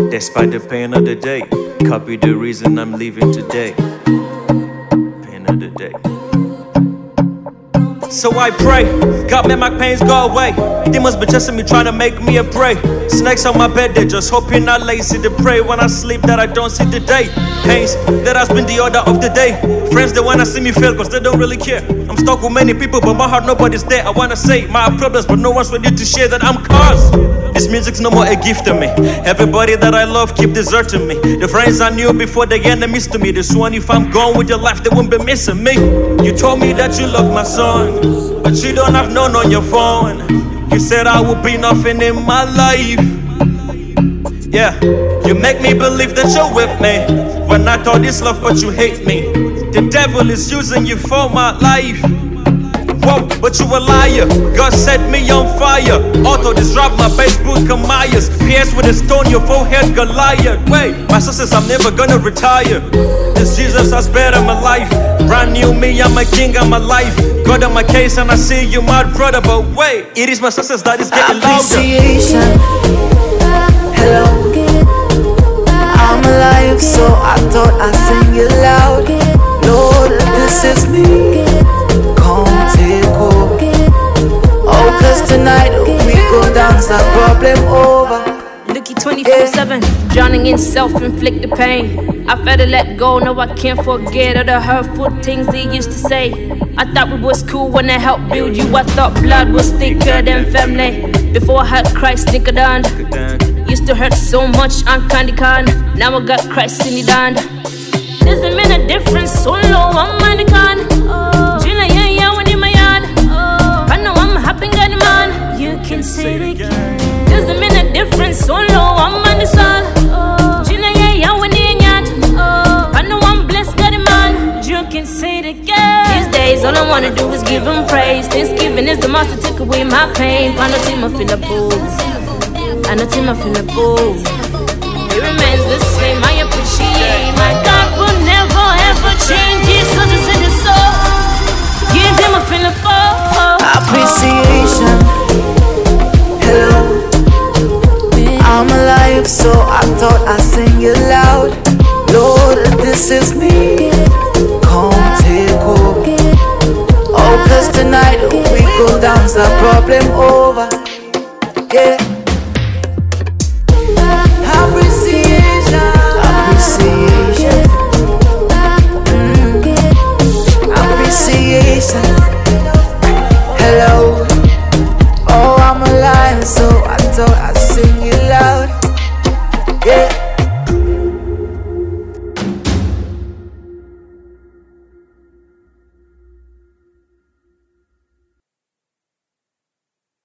Despite the pain of the day, copy the reason I'm leaving today. Pain of the day. So I pray, God make my pains go away. Demons be chasing me, trying to make me a prey. Snakes on my bed, they just hoping I lazy to pray when I sleep that I don't see the day. Pains, that has been the order of the day. Friends, they wanna see me fail cause they don't really care. I'm stuck with many people but my heart nobody's there. I wanna say my problems but no one's ready to share that I'm cursed. This music's no more a gift to me. Everybody that I love keep deserting me. The friends I knew before they enemies to me. This one, if I'm gone with your life, they won't be missing me. You told me that you love my son, but you don't have none on your phone. You said I would be nothing in my life. Yeah, you make me believe that you're with me when I thought it's love but you hate me. The devil is using you for my life. Whoa, but you a liar. God set me on fire. Auto disrupt my Facebook Myers. PS with a stone, your forehead Goliath. Wait, my success, I'm never gonna retire. This Jesus has better my life. Brand new me, I'm a king, I'm alive. God on my case and I see you my brother. But wait, it is my success that is getting louder. Appreciation. Hello, I'm alive, so I thought I'd sing it loud. Lord, this is me. Come take over. Oh, cause tonight we go dance that problem over. Looky 24/7, drowning in self-inflicted pain. I better let go, no I can't forget all the hurtful things they used to say. I thought we was cool when I helped build you. I thought blood was thicker than family. Before I had Christ snickered on. Used to hurt so much on candy can. Now I got Christ in the land. Doesn't mean a difference, so low I'm money can. Gina, yeah, when in my yard. I know I'm happy, got the man. You can say it again. Doesn't mean a difference, so low I'm on the sun. Gina, yeah, when in yard. I know I'm blessed, got the man. You can say it again. These days, all I wanna do is give him praise. Thanksgiving is the master, take away my pain. Find a team, I feel the booze. And a team, I feel the booze. It remains the same, I appreciate. My God will never ever change. Jesus is in the soul. Give him a feel the booze. Appreciation. Hello, I'm alive, so I thought I'd sing it loud. Lord, this is me. Come take over. Oh, cause tonight we go dance the problem over. Yeah.